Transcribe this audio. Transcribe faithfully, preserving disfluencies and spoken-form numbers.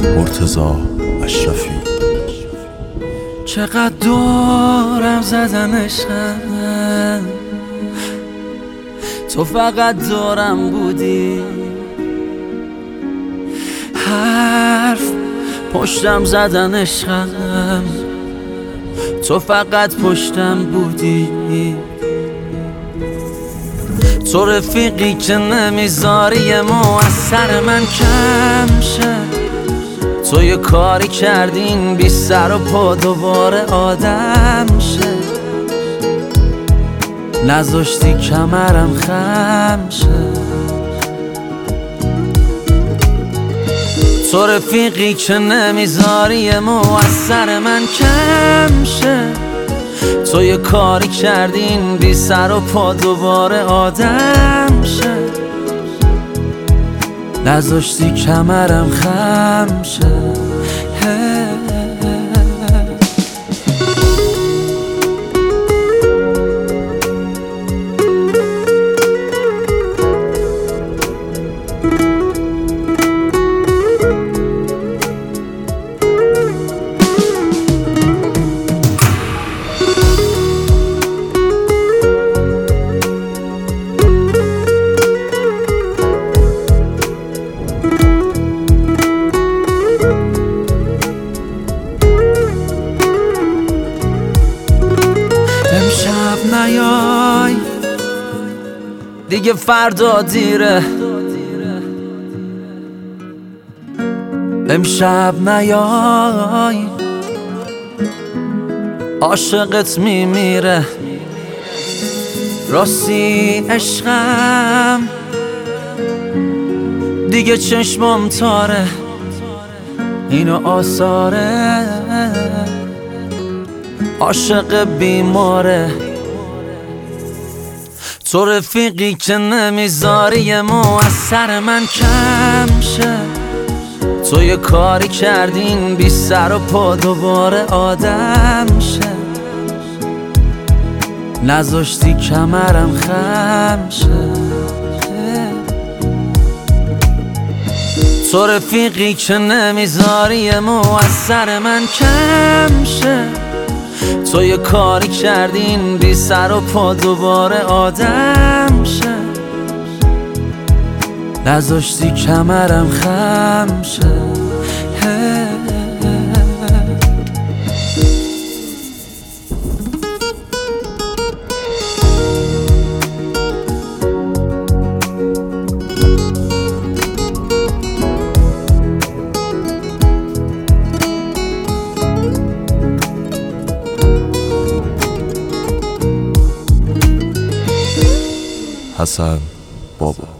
مرتضی اشرفی. چقدر دورم زدن عشقم، تو فقط دورم بودی. حرف پشتم زدن عشقم، تو فقط پشتم بودی. تو رفیقی که نمیذاری مو از سر من کم شه. تو یه کاری کردین بی سر و پا دوباره آدم شه. نذاشتی کمرم خم شه. تو رفیقی که نمیذاری مو از سر من کم شه. تو یه کاری کردین بی سر و پا دوباره آدم شه. نذاشتی کمرم خم شه. امشب نیای دیگه فردا دیره. امشب نیای عاشقت میمیره. راستی عشقم دیگه چشمم تاره. اینو آثاره عاشق بیماره. تو رفیقی که نمیذاری مو از سر من کم شه. تو یه کاری کردین بی سر و پا دوباره آدم شه. نذاشتی کمرم خم شه. تو رفیقی که نمیذاری مو از سر من کم شه. تو یه کاری کردین بی سر و پا دوباره آدم شه. نذاشتی کمرم خم شه. حسن بابا.